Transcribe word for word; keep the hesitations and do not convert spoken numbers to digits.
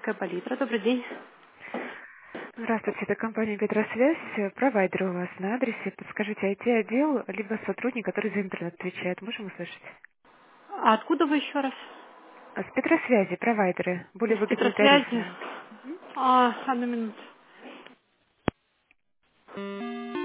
Петросвязская палитра. Добрый день. Здравствуйте, это компания «Петросвязь». Провайдер у вас на адресе. Подскажите, ай ти-отдел, либо сотрудник, который за интернет отвечает. Можем услышать? А откуда вы еще раз? А С Петросвязи, провайдеры. Более Из выгодные Петросвязи. тарифы. А, одну минуту.